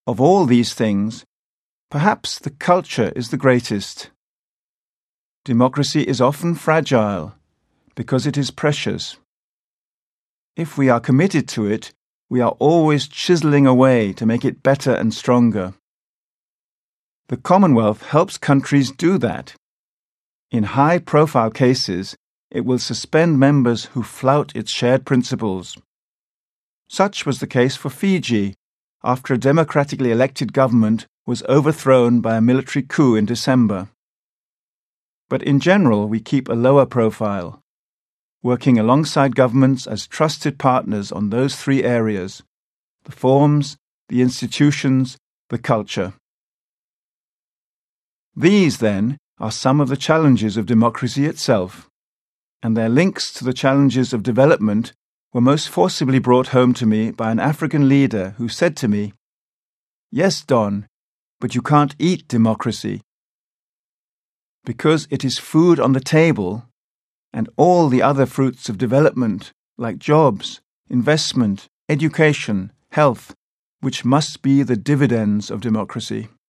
Of all these things, perhaps the culture is the greatest. Democracy is often fragile because it is precious. If we are committed to it, we are always chiseling away to make it better and stronger. The Commonwealth helps countries do that. In high-profile cases, it will suspend members who flout its shared principles. Such was the case for Fiji after a democratically elected government was overthrown by a military coup in December. But in general, we keep a lower profile, working alongside governments as trusted partners on those three areas: the forms, the institutions, the culture. These, then, are some of the challenges of democracy itself, and their links to the challenges of development were most forcibly brought home to me by an African leader who said to me, "Yes, Don, but you can't eat democracy. Because it is food on the table, and all the other fruits of development, like jobs, investment, education, health, which must be the dividends of democracy."